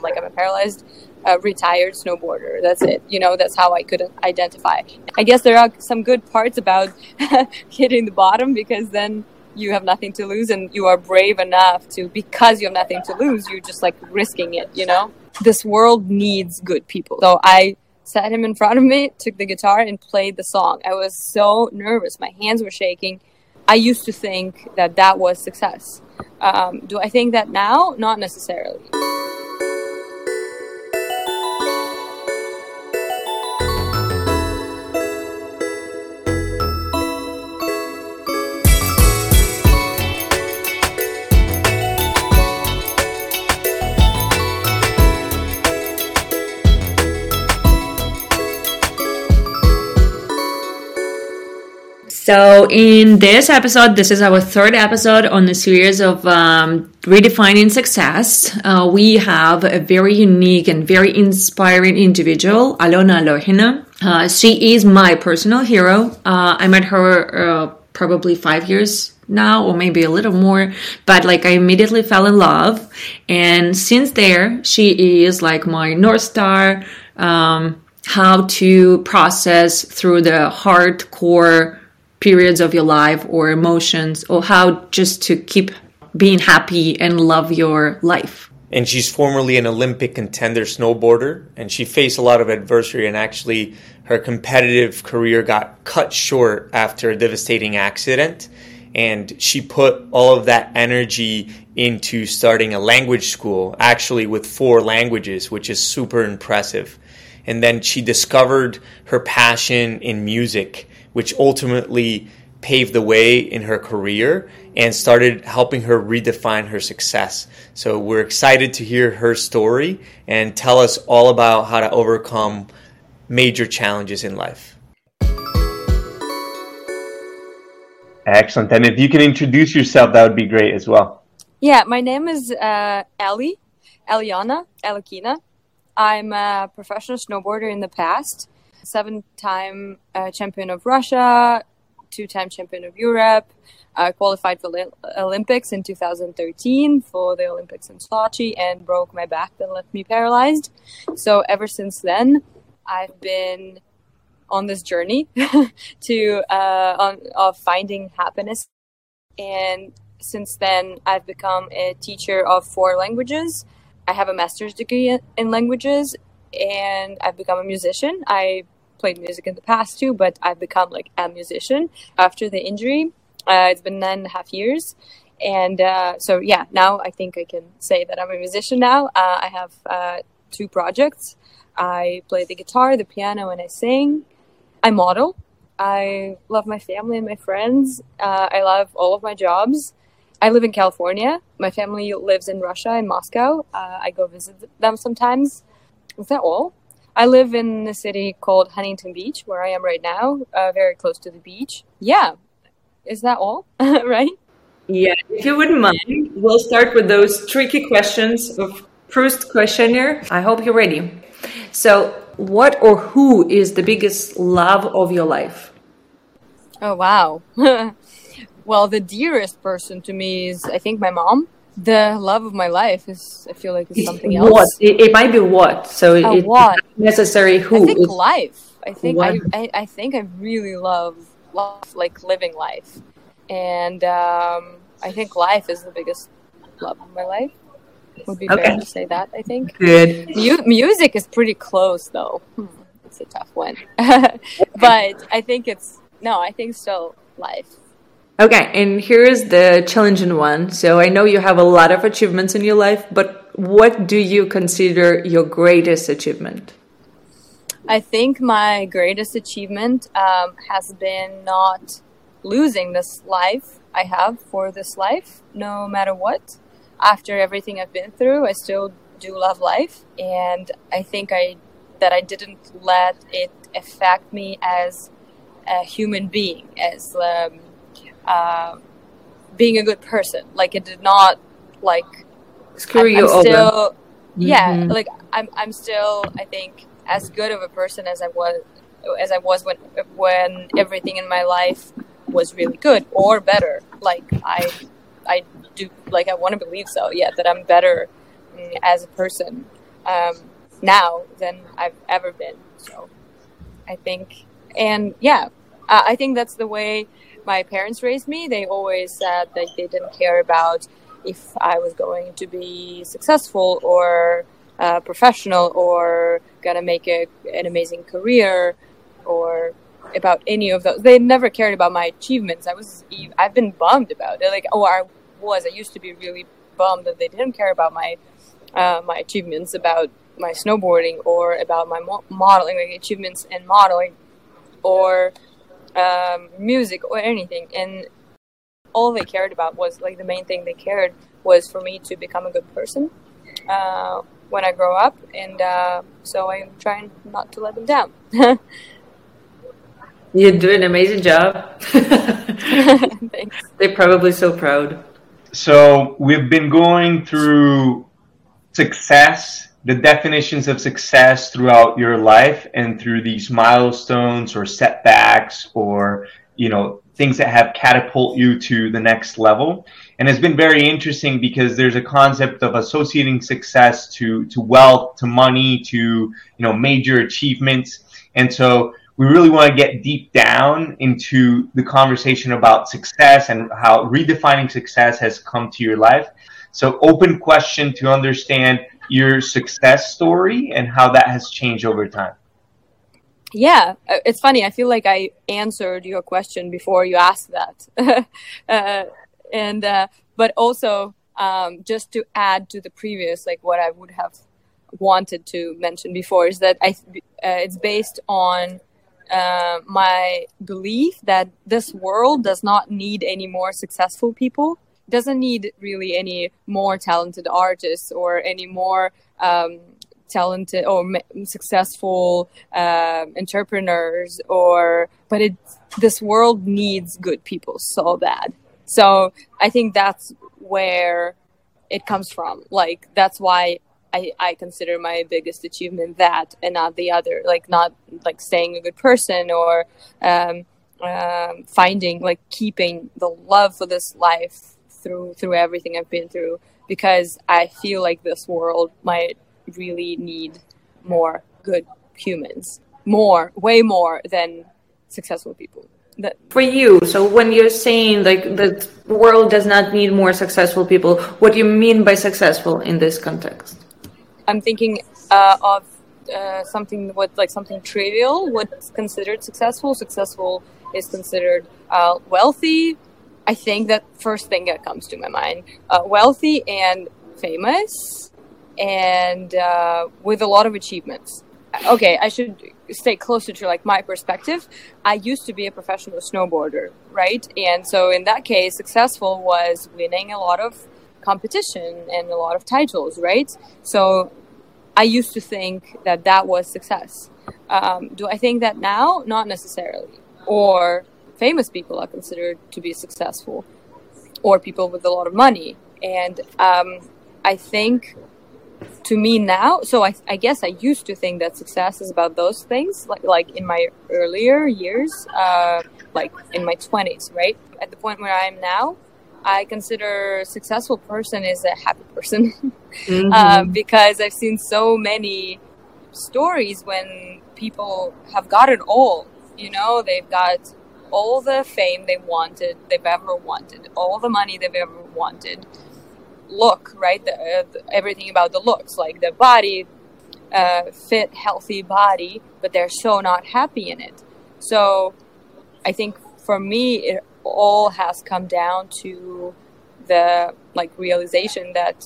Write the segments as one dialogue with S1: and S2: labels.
S1: Like, I'm a paralyzed, retired snowboarder. That's it. That's how I could identify. I guess there are some good parts about hitting the bottom, because then you have nothing to lose and you are brave enough to, because you have nothing to lose, you're just like risking it, This world needs good people. So I sat him in front of me, took the guitar and played the song. I was so nervous. My hands were shaking. I used to think that was success. Do I think that now? Not necessarily.
S2: So in this episode, this is our third episode on the series of redefining success. We have a very unique and very inspiring individual, Alona Lohina. She is my personal hero. I met her probably 5 years now, or maybe a little more, but like I immediately fell in love. And since there, she is like my North Star, how to process through the hardcore periods of your life or emotions, or how just to keep being happy and love your life.
S3: And she's formerly an Olympic contender snowboarder, and she faced a lot of adversity, and actually her competitive career got cut short after a devastating accident. And she put all of that energy into starting a language school, actually with 4 languages, which is super impressive. And then she discovered her passion in music, which ultimately paved the way in her career and started helping her redefine her success. So we're excited to hear her story and tell us all about how to overcome major challenges in life.
S4: Excellent. And if you can introduce yourself, that would be great as well.
S1: Yeah, my name is Eliana Alekina. I'm a professional snowboarder in the past. 7-time champion of Russia, 2-time champion of Europe, qualified for the Olympics in 2013 for the Olympics in Sochi, and broke my back and left me paralyzed. So ever since then, I've been on this journey of finding happiness. And since then, I've become a teacher of 4 languages. I have a master's degree in languages. And I've become a musician. I played music in the past too, but I've become like a musician after the injury. It's been 9.5 years. And so, yeah, now I think I can say that I'm a musician now. I have 2 projects. I play the guitar, the piano, and I sing. I model. I love my family and my friends. I love all of my jobs. I live in California. My family lives in Russia, in Moscow. I go visit them sometimes. Is that all? I live in a city called Huntington Beach, where I am right now, very close to the beach. Yeah. Is that all? Right?
S2: Yeah. If you wouldn't mind, we'll start with those tricky questions of Proust questionnaire. I hope you're ready. So, what or who is the biggest love of your life?
S1: Oh, wow. Well, the dearest person to me is, I think, my mom. The love of my life is, I feel like, is something else.
S2: What? It might be what. So it's
S1: what?
S2: not necessary who.
S1: I think life. I think I think I really love like living life, and I think life is the biggest love of my life. Would be fair to say that. I think.
S2: Good.
S1: Music is pretty close, though. It's a tough one, but I think still life.
S2: Okay, and here's the challenging one. So I know you have a lot of achievements in your life, but what do you consider your greatest achievement?
S1: I think my greatest achievement has been not losing this life I have for this life, no matter what. After everything I've been through, I still do love life, and I think that I didn't let it affect me as a human being, as being a good person. Like, it did not like
S2: screw you over.
S1: Still, yeah, like I'm still, I think, as good of a person as I was when everything in my life was really good or better. Like I do, like I want to believe so. Yeah, that I'm better as a person now than I've ever been. So I think, and yeah, I think that's the way my parents raised me. They always said that they didn't care about if I was going to be successful or professional or gonna make an amazing career or about any of those. They never cared about my achievements. I've been bummed about it. Like, I used to be really bummed that they didn't care about my achievements, about my snowboarding or about my modeling, like achievements in modeling or music or anything. And all they cared about was, like, the main thing they cared was for me to become a good person when I grow up. And so I'm trying not to let them down.
S2: You do an amazing job.
S1: Thanks.
S2: They're probably so proud.
S4: So we've been going through success, the definitions of success throughout your life, and through these milestones or setbacks or, things that have catapult you to the next level. And it's been very interesting because there's a concept of associating success to wealth, to money, to, major achievements. And so we really want to get deep down into the conversation about success and how redefining success has come to your life. So open question to understand your success story and how that has changed over time.
S1: Yeah, it's funny. I feel like I answered your question before you asked that. But also, just to add to the previous, like what I would have wanted to mention before is that it's based on my belief that this world does not need any more successful people, doesn't need really any more talented artists or any more talented or successful entrepreneurs, but this world needs good people so bad. So I think that's where it comes from. Like, that's why I consider my biggest achievement that and not the other, like not like staying a good person or finding, like, keeping the love for this life through everything I've been through, because I feel like this world might really need more good humans, way more than successful people.
S2: For you, so when you're saying like the world does not need more successful people, what do you mean by successful in this context?
S1: I'm thinking of something trivial. What's considered successful? Successful is considered wealthy. I think that first thing that comes to my mind, wealthy and famous and with a lot of achievements. Okay, I should stay closer to like my perspective. I used to be a professional snowboarder, right? And so in that case, successful was winning a lot of competition and a lot of titles, right? So I used to think that was success. Do I think that now? Not necessarily. Or famous people are considered to be successful, or people with a lot of money. And I think, to me now, so I guess I used to think that success is about those things, like in my earlier years, like in my 20s, right? At the point where I am now, I consider a successful person is a happy person. Mm-hmm. Because I've seen so many stories when people have got it all. They've got all the fame they've ever wanted, all the money they've ever wanted. Look, right? Everything about the looks, like the body, fit, healthy body, but they're so not happy in it. So I think for me, it all has come down to the realization that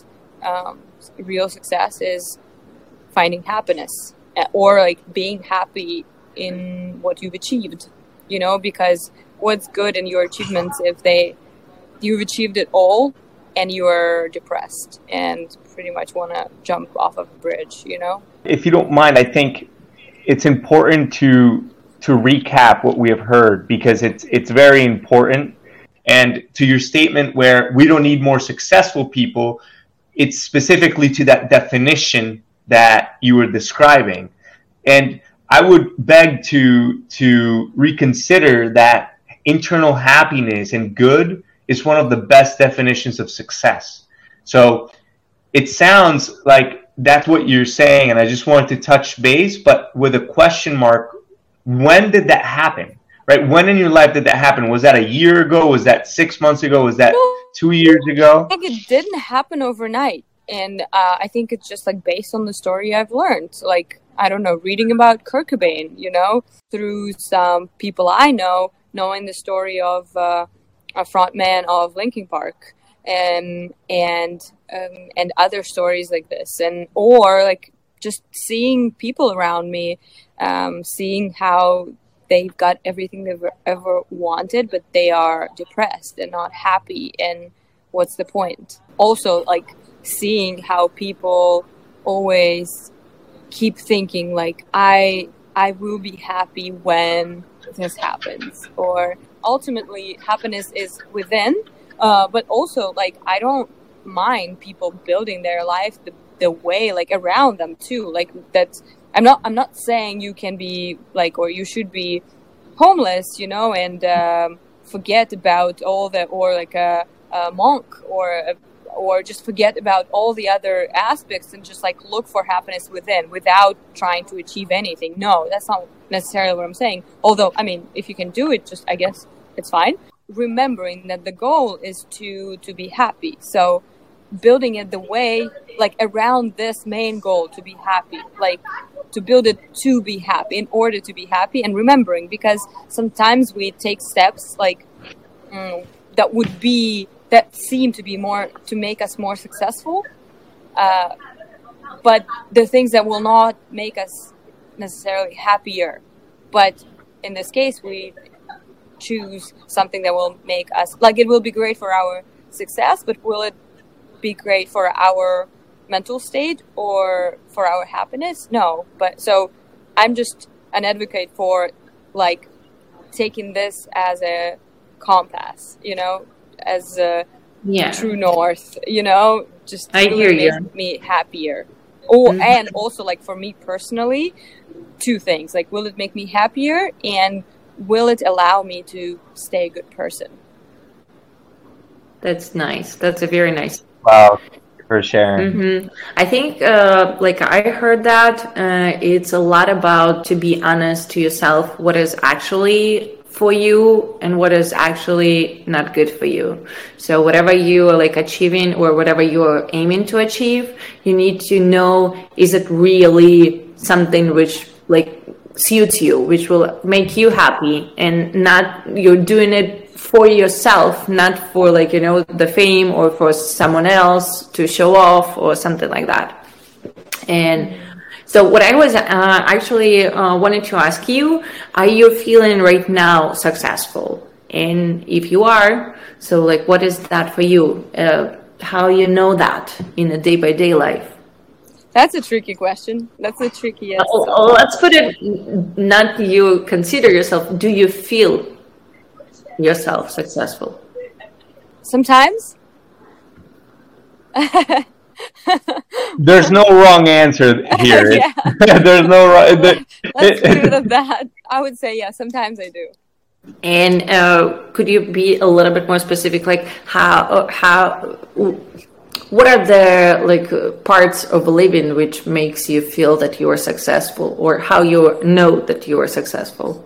S1: real success is finding happiness, or being happy in what you've achieved, because what's good in your achievements if you've achieved it all and you're depressed and pretty much want to jump off of a bridge,
S4: If you don't mind, I think it's important to recap what we have heard, because it's very important. And to your statement where we don't need more successful people, it's specifically to that definition that you were describing. And I would beg to reconsider that internal happiness and good is one of the best definitions of success. So it sounds like that's what you're saying, and I just wanted to touch base, but with a question mark. When did that happen? Right? When in your life did that happen? Was that a year ago? Was that 6 months ago? Was that 2 years ago?
S1: I think it didn't happen overnight. And I think it's just like based on the story I've learned. Like, I don't know, reading about Kurt Cobain, you know, through some people I know, knowing the story of a frontman of Linkin Park, and other stories like this, and or like just seeing people around me, seeing how they've got everything they've ever wanted, but they are depressed and not happy. And what's the point? Also, like seeing how people always keep thinking like, I will be happy when this happens, or ultimately happiness is within. But also, like, I don't mind people building their life the way, like, around them too. Like, that's, I'm not saying you can be like, or you should be homeless, you know, and forget about all the, or like a monk, or just forget about all the other aspects and just like look for happiness within without trying to achieve anything. No, that's not necessarily what I'm saying. Although, I mean, if you can do it, just, I guess it's fine. Remembering that the goal is to be happy. So building it the way, like around this main goal, to be happy, like to build it to be happy, in order to be happy, and remembering, because sometimes we take steps like that seem to be more to make us more successful, but the things that will not make us necessarily happier. But in this case, we choose something that will make us, like, it will be great for our success, but will it be great for our mental state or for our happiness? No. But so I'm just an advocate for like taking this as a compass, you know, as a true north, you know, just
S2: I hear you.
S1: Make me happier. And also, like, for me personally, two things, like, will it make me happier, and will it allow me to stay a good person?
S2: That's nice. That's a very nice.
S4: Wow, for sharing.
S2: I think, like I heard that it's a lot about to be honest to yourself, what is actually for you and what is actually not good for you. So whatever you are like achieving or whatever you are aiming to achieve, you need to know, is it really something which like suits you, which will make you happy, and not you're doing it for yourself, not for, like, you know, the fame or for someone else to show off or something like that. And so what I was actually wanted to ask you, are you feeling right now successful? And if you are, so like, what is that for you? How you know that in a day-by-day life?
S1: That's a tricky question. That's the trickiest.
S2: Let's put it, not you consider yourself, do you feel yourself successful?
S1: Sometimes.
S4: There's no wrong answer here. There's no wrong.
S1: Let's do it at that. I would say, yeah, sometimes I do.
S2: And could you be a little bit more specific, like how what are the like parts of living which makes you feel that you are successful, or how you know that you are successful?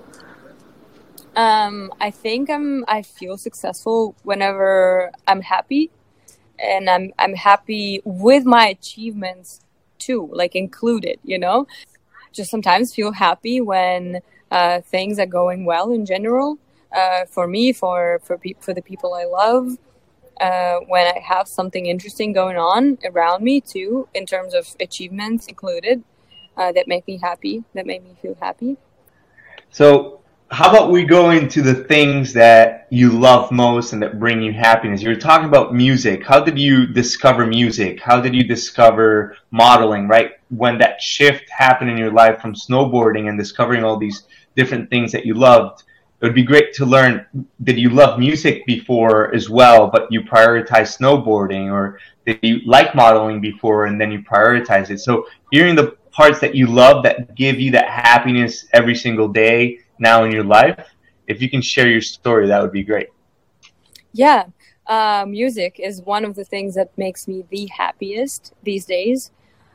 S1: I think I feel successful whenever I'm happy, and I'm happy with my achievements too, like included, you know. Just sometimes feel happy when things are going well in general, for me, for the people I love, when I have something interesting going on around me too, in terms of achievements included, that make me happy, that make me feel happy.
S4: So how about we go into the things that you love most and that bring you happiness? You were talking about music. How did you discover music? How did you discover modeling, right? When that shift happened in your life from snowboarding and discovering all these different things that you loved, it would be great to learn, did you love music before as well, but you prioritize snowboarding? Or did you like modeling before and then you prioritize it? So hearing the parts that you love that give you that happiness every single day now in your life, if you can share your story, that would be great.
S1: Yeah, music is one of the things that makes me the happiest these days.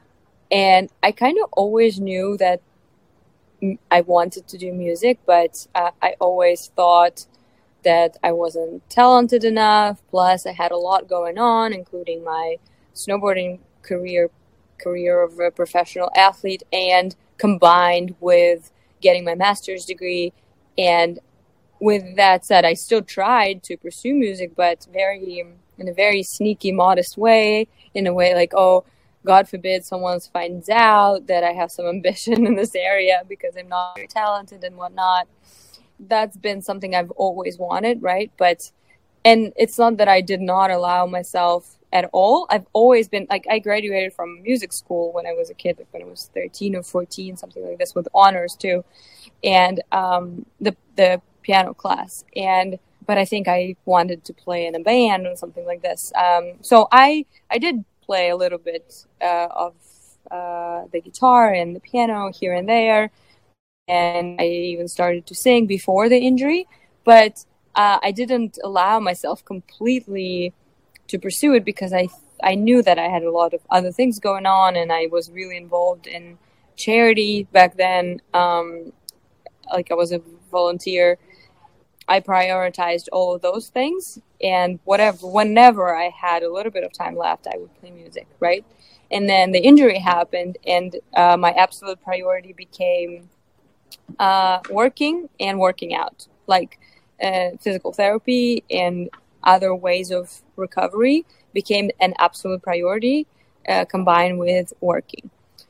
S1: And I kind of always knew that I wanted to do music, but I always thought that I wasn't talented enough. Plus, I had a lot going on, including my snowboarding career of a professional athlete, and combined with getting my master's degree. And with that said, I still tried to pursue music, but in a very sneaky, modest way, in a way like, oh, God forbid someone finds out that I have some ambition in this area because I'm not very talented and whatnot. That's been something I've always wanted, right? And it's not that I did not allow myself at all. I've always been, like, I graduated from music school when I was a kid, like when I was 13 or 14, something like this, with honors too. And the piano class. But I think I wanted to play in a band or something like this. So I did play a little bit of the guitar and the piano here and there. And I even started to sing before the injury, but I didn't allow myself completely to pursue it because I knew that I had a lot of other things going on, and I was really involved in charity back then. Like, I was a volunteer. I prioritized all of those things, and whenever I had a little bit of time left, I would play music, right? And then the injury happened, and my absolute priority became working and working out, like physical therapy and other ways of recovery became an absolute priority, combined with working.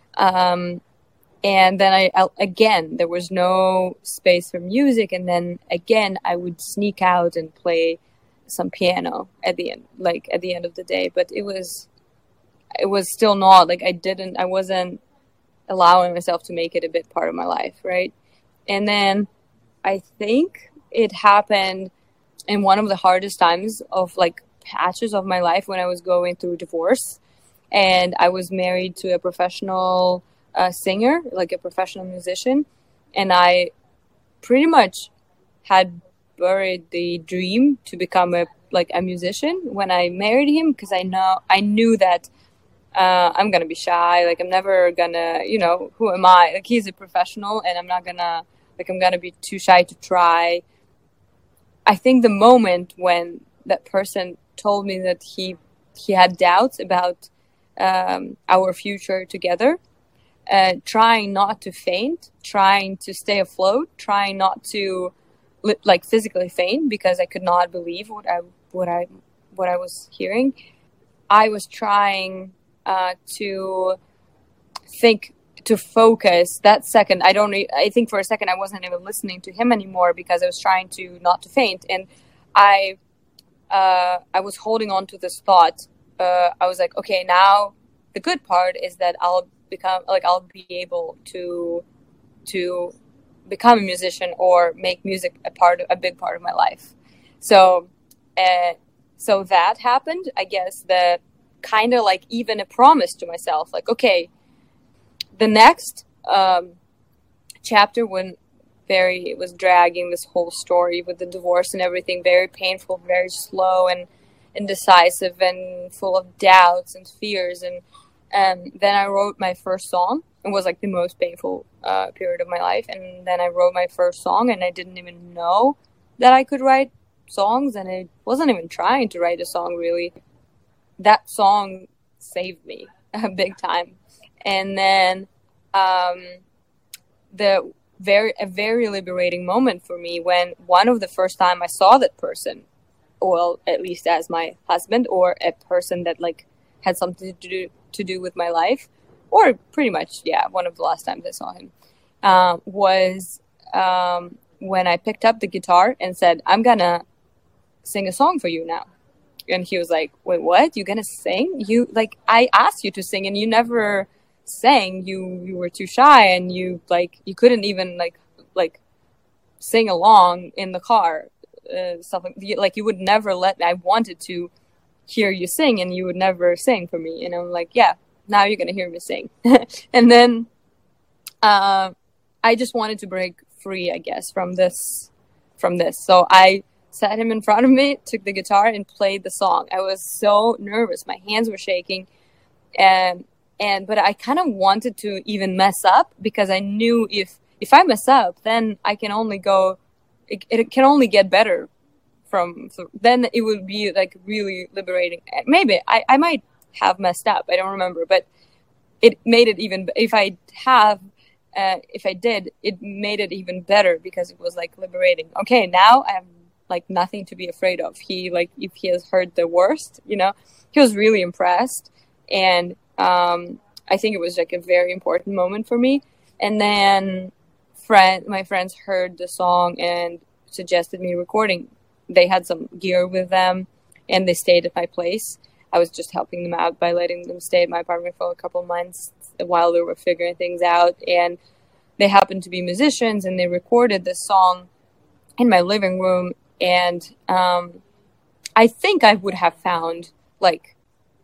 S1: And then I again, there was no space for music, and then again I would sneak out and play some piano at the end of the day. But it was still not like I wasn't allowing myself to make it a big part of my life, right? And then I think it happened in one of the hardest times of, like, patches of my life, when I was going through divorce, and I was married to a professional singer, like a professional musician, and I pretty much had buried the dream to become a musician when I married him, because I knew that I'm gonna be shy, like I'm never gonna, who am I? Like, he's a professional, and I'm gonna be too shy to try. I think the moment when that person told me that he had doubts about our future together, trying not to faint, trying to stay afloat, trying not to physically faint, because I could not believe what I was hearing. I was trying to think, to focus that second. I think for a second I wasn't even listening to him anymore, because I was trying to not to faint, and I was holding on to this thought. I was like, okay, now the good part is that I'll be able to become a musician or make music a big part of my life. So that happened. I guess that kind of like even a promise to myself, like, okay, the next chapter, when it was dragging this whole story with the divorce and everything, very painful, very slow and indecisive and full of doubts and fears. And then I wrote my first song. It was like the most painful period of my life. And then I wrote my first song, and I didn't even know that I could write songs, and I wasn't even trying to write a song, really. That song saved me big time. And then a very liberating moment for me, when one of the first time I saw that person, well, at least as my husband, or a person that like had something to do with my life, or pretty much, yeah, one of the last times I saw him, was when I picked up the guitar and said, I'm gonna sing a song for you now. And he was like, wait, what? You're gonna sing? I asked you to sing, and you never sang. You were too shy, and you couldn't even like sing along in the car, stuff like you would never let me. I wanted to hear you sing, and you would never sing for me. And I'm like, yeah, now you're gonna hear me sing. And then I just wanted to break free, I guess, from this. So I sat him in front of me, took the guitar, and played the song. I was so nervous. My hands were shaking. And but I kind of wanted to even mess up, because I knew if I mess up, then I can only go, it can only get better so then it would be like really liberating. Maybe I might have messed up, I don't remember, but it made it even, if I did, it made it even better, because it was like liberating. Okay, now I have like nothing to be afraid of. If he has heard the worst, he was really impressed. And I think it was like a very important moment for me. And then my friends heard the song and suggested me recording. They had some gear with them, and they stayed at my place. I was just helping them out by letting them stay at my apartment for a couple of months while they were figuring things out. And they happened to be musicians, and they recorded this song in my living room. And I think I would have found like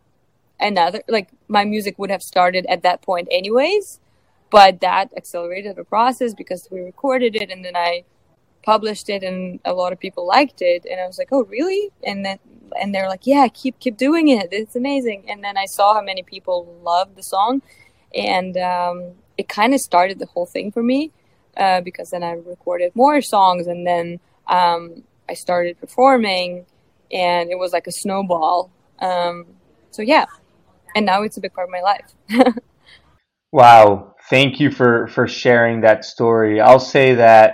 S1: my music would have started at that point anyways, but that accelerated the process because we recorded it, and then I published it, and a lot of people liked it. And I was like, oh, really? And they're like, yeah, keep doing it. It's amazing. And then I saw how many people loved the song, and it kind of started the whole thing for me, because then I recorded more songs, and then I started performing, and it was like a snowball. So yeah, and now it's a big part of my life.
S4: Wow. Thank you for sharing that story. I'll say that,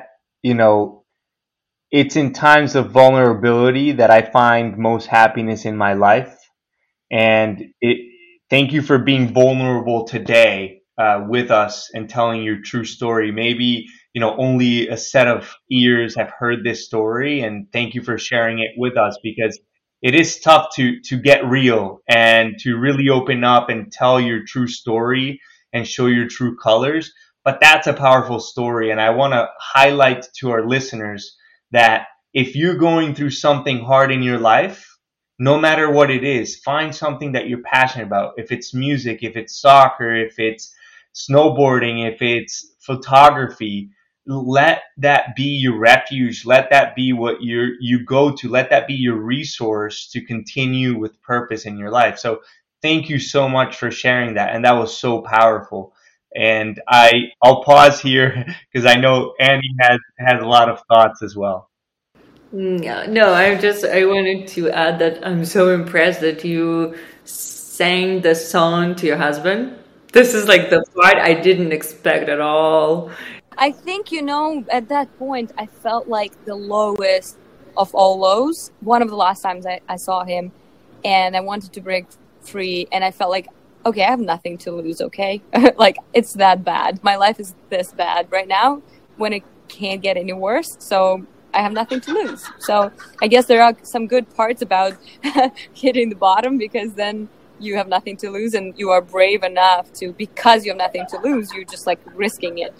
S4: it's in times of vulnerability that I find most happiness in my life. And thank you for being vulnerable today with us and telling your true story. Maybe, only a set of ears have heard this story, and thank you for sharing it with us, because it is tough to get real and to really open up and tell your true story and show your true colors. But that's a powerful story. And I want to highlight to our listeners that if you're going through something hard in your life, no matter what it is, find something that you're passionate about. If it's music, if it's soccer, if it's snowboarding, if it's photography, let that be your refuge. Let that be what you go to. Let that be your resource to continue with purpose in your life. So thank you so much for sharing that. And that was so powerful. And I'll pause here because I know Andy has a lot of thoughts as well.
S2: Yeah, no, I wanted to add that I'm so impressed that you sang the song to your husband. This is like the part I didn't expect at all.
S1: I think, at that point, I felt like the lowest of all lows. One of the last times I saw him, and I wanted to break free, and I felt like, okay, I have nothing to lose, okay? Like, it's that bad. My life is this bad right now when it can't get any worse, so I have nothing to lose. So I guess there are some good parts about hitting the bottom, because then you have nothing to lose, and you are brave enough to, because you have nothing to lose, you're just like risking it,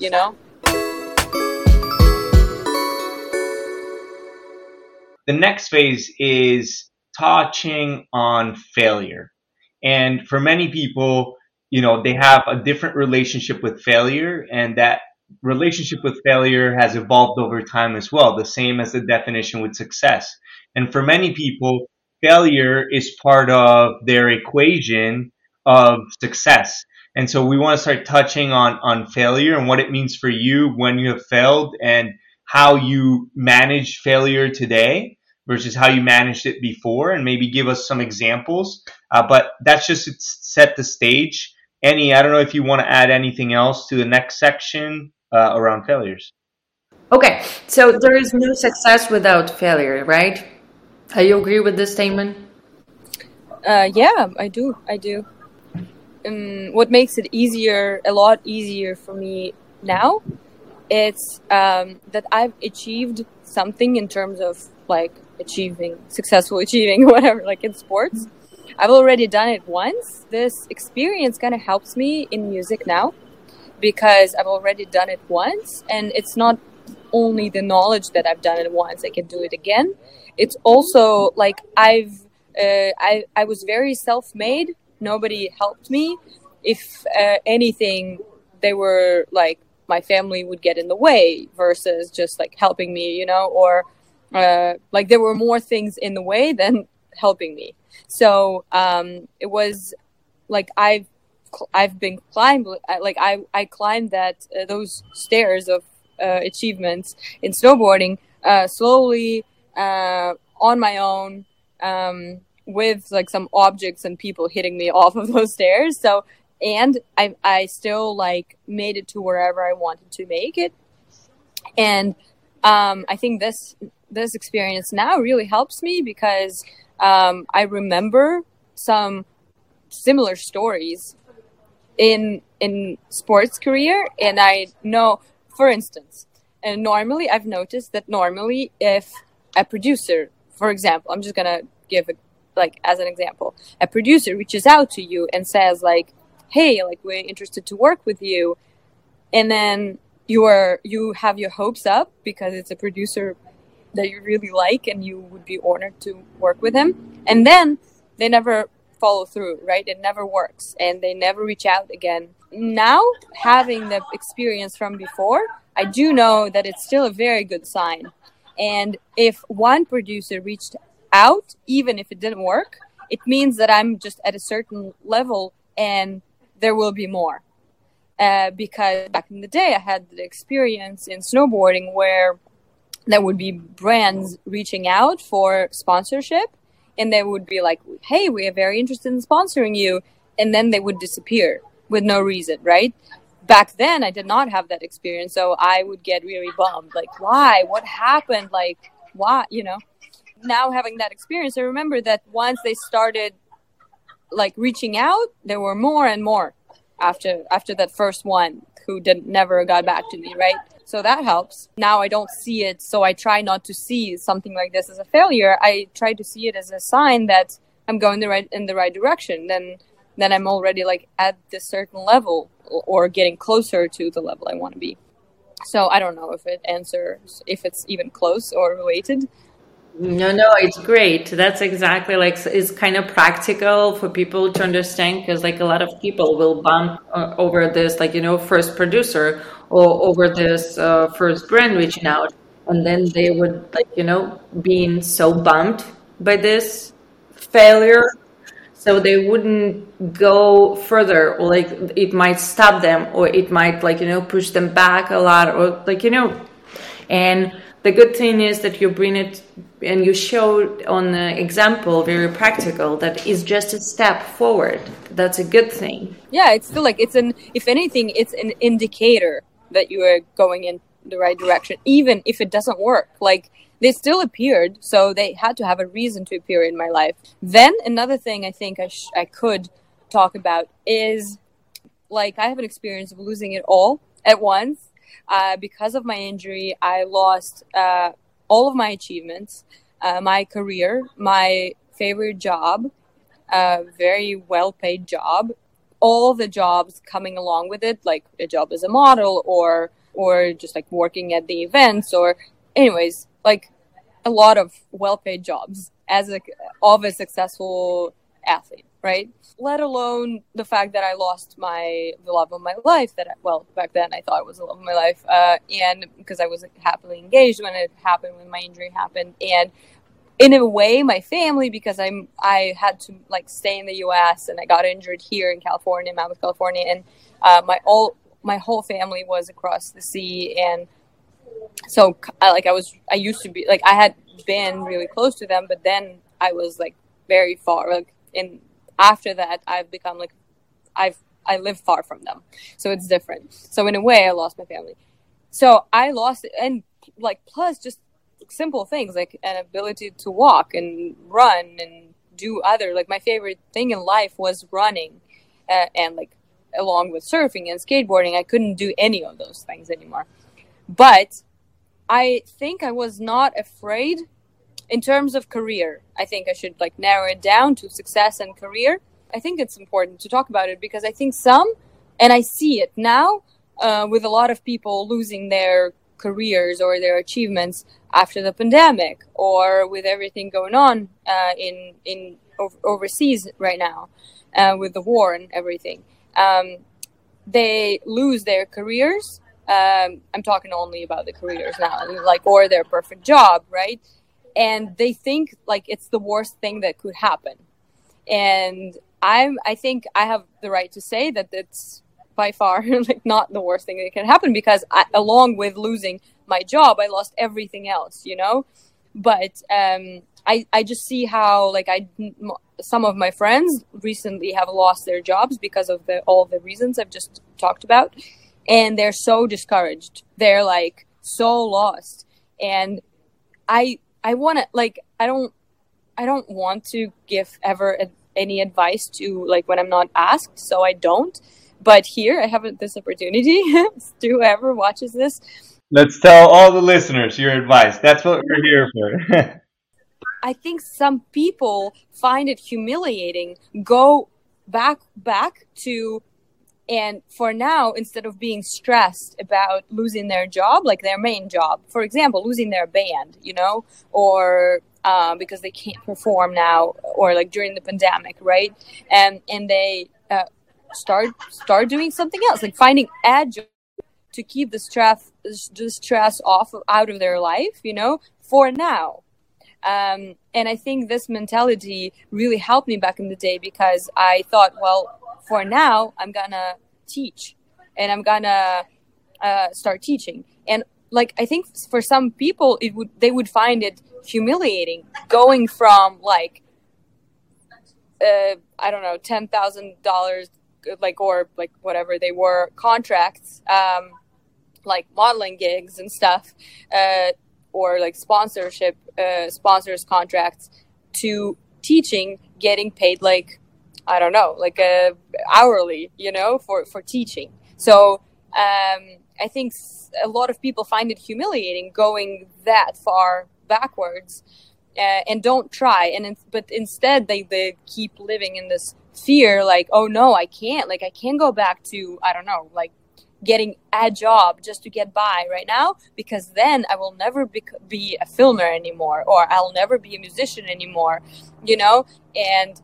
S4: The next phase is touching on failure. And for many people, they have a different relationship with failure, and that relationship with failure has evolved over time as well, the same as the definition with success. And for many people, failure is part of their equation of success. And so we want to start touching on failure and what it means for you when you have failed, and how you manage failure today versus how you managed it before, and maybe give us some examples. But that's just to set the stage. Annie, I don't know if you want to add anything else to the next section around failures.
S2: Okay, so there is no success without failure, right? Do you agree with this statement?
S1: Yeah, I do. What makes it a lot easier for me now, it's that I've achieved something in terms of like successful achieving, whatever, like in sports. I've already done it once. This experience kind of helps me in music now, because I've already done it once, and it's not only the knowledge that I've done it once, I can do it again. It's also like I was very self-made. Nobody helped me. If anything, they were like, my family would get in the way versus just like helping me, or like there were more things in the way than helping me. So it was like I've I've been I climbed that those stairs of achievements in snowboarding slowly on my own, with like some objects and people hitting me off of those stairs. So, and I still like made it to wherever I wanted to make it. And I think this experience now really helps me because I remember some similar stories in sports career, and I know, for instance, and normally I've noticed that normally if a producer, for example, I'm just gonna give it like as an example, a producer reaches out to you and says like, hey, like we're interested to work with you, and then you have your hopes up because it's a producer that you really like and you would be honored to work with him, and then they never follow through, right? It never works and they never reach out again. Now, having the experience from before, I do know that it's still a very good sign. And if one producer reached out, even if it didn't work, it means that I'm just at a certain level and there will be more. Because back in the day, I had the experience in snowboarding where there would be brands reaching out for sponsorship, and they would be like, hey, we are very interested in sponsoring you. And then they would disappear with no reason, right? Back then, I did not have that experience. So I would get really bummed. Like, why? What happened? Like, why? You know? Now having that experience, I remember that once they started like reaching out, there were more and more after that first one who never got back to me, right? So that helps. Now I don't see it, so I try not to see something like this as a failure. I try to see it as a sign that I'm going in the right direction. Then I'm already like at this certain level or getting closer to the level I want to be. So I don't know if it answers, if it's even close or related.
S2: No, it's great. That's exactly like, it's kind of practical for people to understand, because like a lot of people will bump over this, like, first producer or over this first brand reaching out. And then they would like, being so bummed by this failure. So they wouldn't go further, or like it might stop them, or it might like, push them back a lot, or like, and the good thing is that you bring it and you show on the example, very practical, that is just a step forward. That's a good thing.
S1: Yeah, it's still like if anything, it's an indicator that you are going in the right direction, even if it doesn't work. Like, they still appeared, so they had to have a reason to appear in my life. Then another thing I think I could talk about is, like, I have an experience of losing it all at once. Because of my injury, I lost all of my achievements, my career, my favorite job, very well-paid job, all the jobs coming along with it, like a job as a model or just like working at the events, or anyways, like a lot of well-paid jobs of a successful athlete, right? Let alone the fact that I lost the love of my life back then I thought it was the love of my life. And because I was happily engaged when my injury happened. And in a way, my family, because I had to like stay in the US and I got injured here in California, Mammoth, California. And my whole family was across the sea. And so I used to be like, I had been really close to them, but then I was like very far, like after that, I've become like, I live far from them. So it's different. So in a way, I lost my family. So I lost it. And like, plus just simple things like an ability to walk and run and do like my favorite thing in life was running. And like, along with surfing and skateboarding, I couldn't do any of those things anymore. But I think I was not afraid. In terms of career, I think I should like narrow it down to success and career. I think it's important to talk about it because I think and I see it now with a lot of people losing their careers or their achievements after the pandemic, or with everything going on in overseas right now with the war and everything. They lose their careers. I'm talking only about the careers now, like, or their perfect job, right? And they think like it's the worst thing that could happen. And I think I have the right to say that it's by far like not the worst thing that can happen, because along with losing my job, I lost everything else, But I just see how like some of my friends recently have lost their jobs because of all the reasons I've just talked about, and they're so discouraged. They're like so lost, and I want to like I don't want to give ever any advice to like when I'm not asked, so I don't. But here I have this opportunity to whoever watches this.
S4: Let's tell all the listeners your advice. That's what we're here for.
S1: I think some people find it humiliating. Go back to, and for now, instead of being stressed about losing their job, like their main job, for example, losing their band, or because they can't perform now, or like during the pandemic, right? And they start doing something else, like finding a job to keep the stress out of their life, for now. And I think this mentality really helped me back in the day, because I thought, well, for now, I'm gonna teach, and I'm gonna start teaching. And like, I think for some people, they would find it humiliating going from like, I don't know, $10,000, like, or like whatever they were, contracts, like modeling gigs and stuff, or like sponsors contracts, to teaching, getting paid like, I don't know, like hourly, for teaching. So I think a lot of people find it humiliating going that far backwards, and don't try. But instead they keep living in this fear, like, oh no, I can't go back to, I don't know, like getting a job just to get by right now, because then I will never be a filmer anymore, or I'll never be a musician anymore, and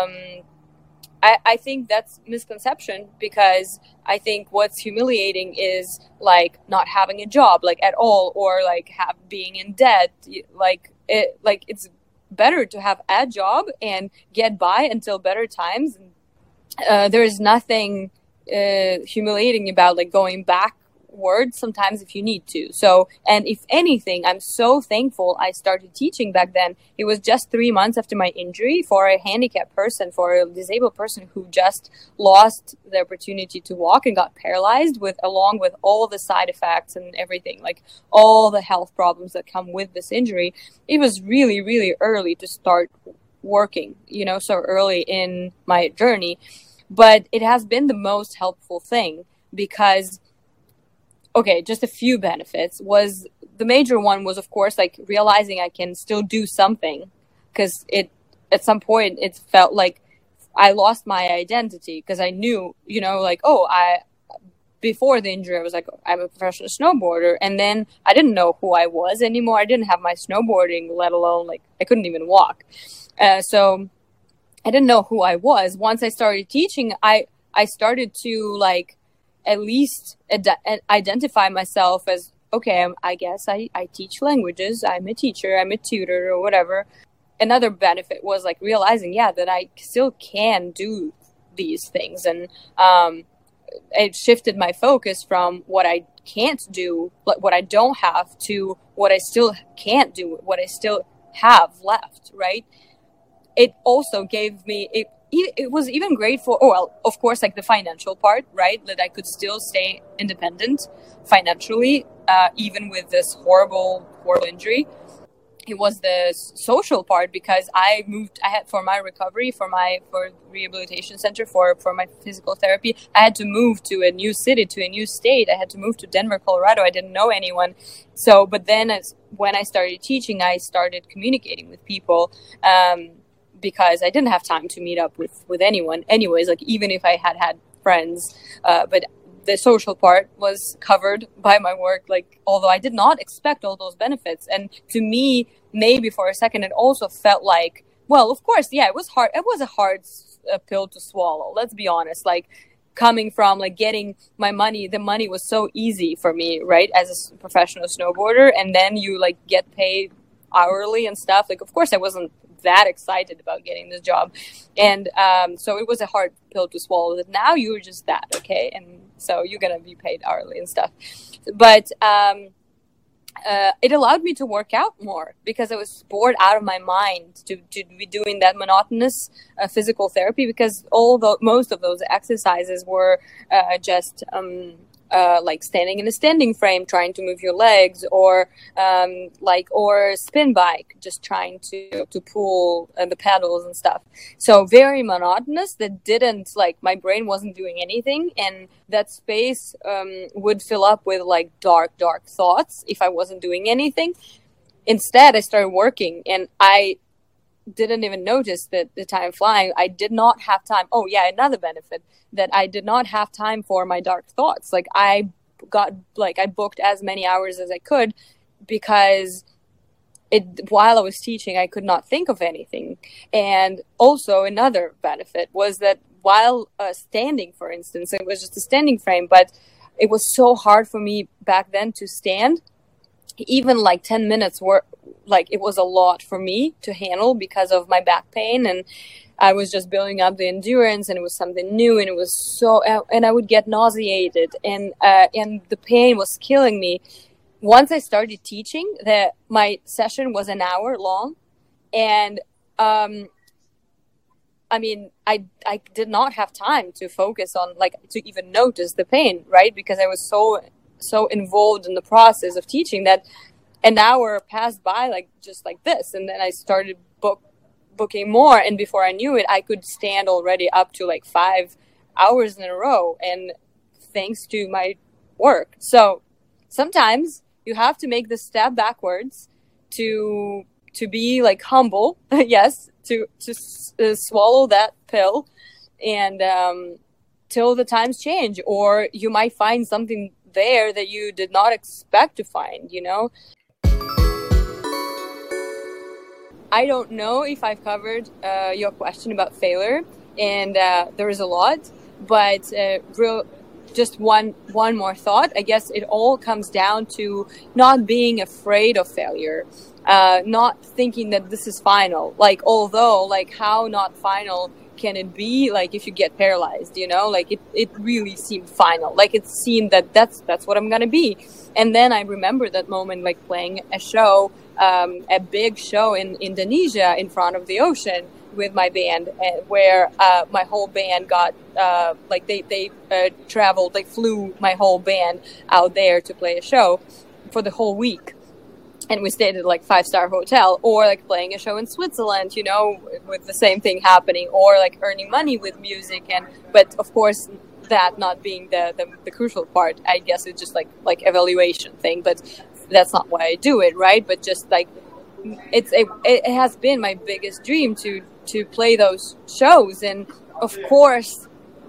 S1: I think that's misconception, because I think what's humiliating is like not having a job like at all, or like being in debt. It's better to have a job and get by until better times. There is nothing humiliating about like going backwards sometimes if you need to. So, and if anything, I'm so thankful I started teaching back then. It was just 3 months after my injury, for a handicapped person, for a disabled person who just lost the opportunity to walk and got paralyzed, along with all the side effects and everything, like all the health problems that come with this injury. It was really, really early to start working, so early in my journey. But it has been the most helpful thing, because, okay, just a few benefits. The major one was, of course, like realizing I can still do something, because at some point it felt like I lost my identity, because I knew, like, before the injury, I was like, I'm a professional snowboarder. And then I didn't know who I was anymore. I didn't have my snowboarding, let alone like I couldn't even walk. So I didn't know who I was. Once I started teaching, I started to like at least identify myself as, okay, I guess I teach languages. I'm a teacher, I'm a tutor, or whatever. Another benefit was like realizing, that I still can do these things. And it shifted my focus from what I can't do, what I don't have, to what I still can't do, what I still have left, right? It also gave me, it was even great for, of course, like the financial part, right? That I could still stay independent financially, even with this horrible injury. It was the social part, because I had, for my recovery, for rehabilitation center, for my physical therapy, I had to move to a new city, to a new state. I had to move to Denver, Colorado. I didn't know anyone. So, but then when I started teaching, I started communicating with people, because I didn't have time to meet up with anyone anyways, like even if I had friends, but the social part was covered by my work, like, although I did not expect all those benefits. And to me, maybe for a second, it also felt like, well, of course, it was hard. It was a hard pill to swallow. Let's be honest. Like, coming from like getting the money was so easy for me, right? As a professional snowboarder. And then you like get paid hourly and stuff. Like, of course, I wasn't that excited about getting this job. And so it was a hard pill to swallow, that now you're just that, okay? And so you're going to be paid hourly and stuff. But it allowed me to work out more because I was bored out of my mind to be doing that monotonous physical therapy, because most of those exercises were just like standing in a standing frame, trying to move your legs, or spin bike, just trying to pull the pedals and stuff. So very monotonous, that didn't, like, my brain wasn't doing anything, and that space would fill up with like dark thoughts if I wasn't doing anything. Instead, I started working, and I didn't even notice that the time flying. I did not have time. Oh yeah, another benefit, that I did not have time for my dark thoughts. Like I booked as many hours as I could, because while I was teaching, I could not think of anything. And also another benefit was that while standing, for instance, it was just a standing frame, but it was so hard for me back then to stand. Even like 10 minutes were like, it was a lot for me to handle because of my back pain, and I was just building up the endurance, and it was something new, and it was so, and I would get nauseated, and the pain was killing me. Once I started teaching, my session was an hour long, and I mean, I did not have time to focus on, like, to even notice the pain, right? Because I was so involved in the process of teaching that an hour passed by like this, and then I started booking more, and before I knew it, I could stand already up to like 5 hours in a row, and thanks to my work. So sometimes you have to make the step backwards to be like humble, yes, to swallow that pill, and till the times change, or you might find something there that you did not expect to find, you know? I don't know if I've covered your question about failure, and there is a lot, but just one more thought. I guess it all comes down to not being afraid of failure, not thinking that this is final. Like, although, like, how not final can it be, like, if you get paralyzed, you know? Like, it really seemed final. Like, it seemed that that's what I'm gonna be. And then I remember that moment, like, playing a show, a big show in Indonesia in front of the ocean with my band, where my whole band got they traveled, they flew my whole band out there to play a show for the whole week. And we stayed at like 5-star hotel, or like playing a show in Switzerland, you know, with the same thing happening, or like earning money with music. But of course, that not being the crucial part, I guess it's just like evaluation thing, but that's not why I do it, right? But just like, it has been my biggest dream to play those shows. And of course,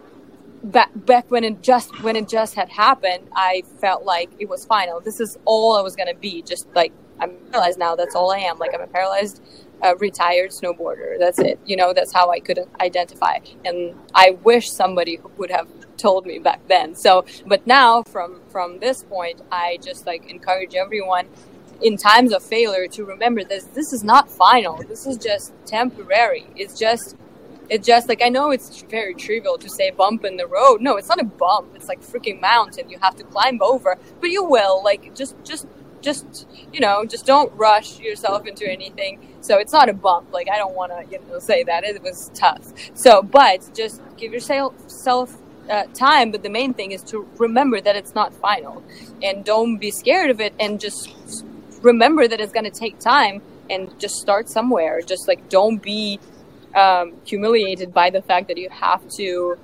S1: back when it just had happened, I felt like it was final. This is all I was gonna be. Just like, I'm paralyzed now. That's all I am. Like, I'm a paralyzed, retired snowboarder. That's it. You know, that's how I could identify. And I wish somebody would have told me back then. So, but now from this point, I just like encourage everyone in times of failure to remember this is not final. This is just temporary. It's just like, I know it's very trivial to say bump in the road. No, it's not a bump. It's like freaking mountain you have to climb over, but you will. Like, just you know, just don't rush yourself into anything. So it's not a bump. Like, I don't want to, you know, say that it was tough. So, but just give yourself time. But the main thing is to remember that it's not final, and don't be scared of it, and just remember that it's going to take time, and just start somewhere. Just like, don't be humiliated by the fact that you have to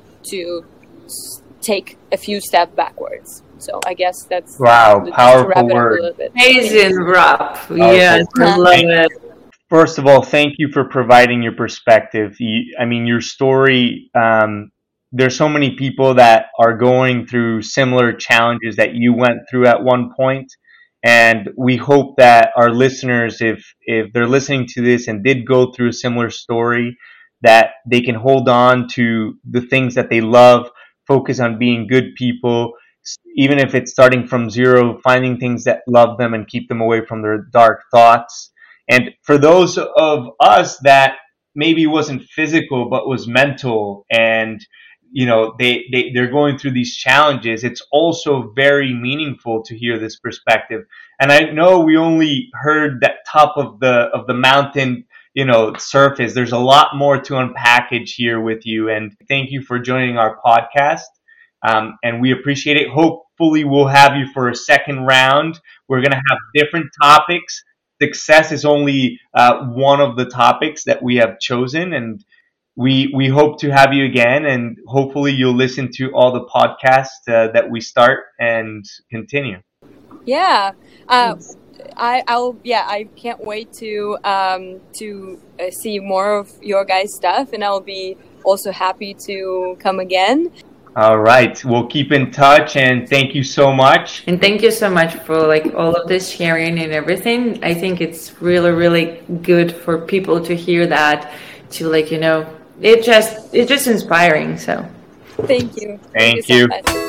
S1: take a few steps backwards. So I guess that's
S4: powerful word.
S2: Amazing wrap. Yes, I love it.
S4: First of all, thank you for providing your perspective. I mean, your story. There's so many people that are going through similar challenges that you went through at one point, and we hope that our listeners, if they're listening to this and did go through a similar story, that they can hold on to the things that they love, focus on being good people, even if it's starting from zero, finding things that love them and keep them away from their dark thoughts. And for those of us that maybe wasn't physical but was mental, and they're going through these challenges, it's also very meaningful to hear this perspective. And I know we only heard that top of the mountain surface. There's a lot more to unpackage here with you, and thank you for joining our podcast. And we appreciate it. Hopefully we'll have you for a second round. We're going to have different topics. Success is only one of the topics that we have chosen, and we hope to have you again, and hopefully you'll listen to all the podcasts that we start and continue.
S1: Yeah. I can't wait to see more of your guys' stuff, and I'll be also happy to come again.
S4: All right, we'll keep in touch, and thank you so much.
S2: And thank you so much for all of this sharing and everything. I think it's really, really good for people to hear that, to it's just inspiring. So
S1: thank you.
S4: Thank you.
S1: So much.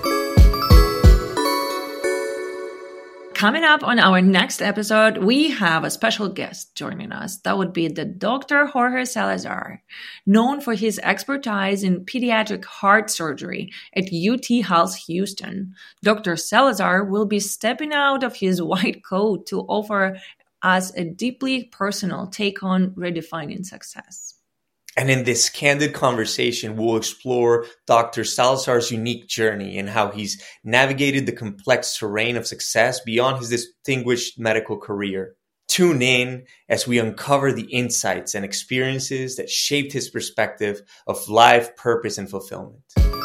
S2: Coming up on our next episode, we have a special guest joining us. That would be the Dr. Jorge Salazar, known for his expertise in pediatric heart surgery at UT Health Houston. Dr. Salazar will be stepping out of his white coat to offer us a deeply personal take on redefining success.
S3: And in this candid conversation, we'll explore Dr. Salazar's unique journey and how he's navigated the complex terrain of success beyond his distinguished medical career. Tune in as we uncover the insights and experiences that shaped his perspective of life, purpose, and fulfillment.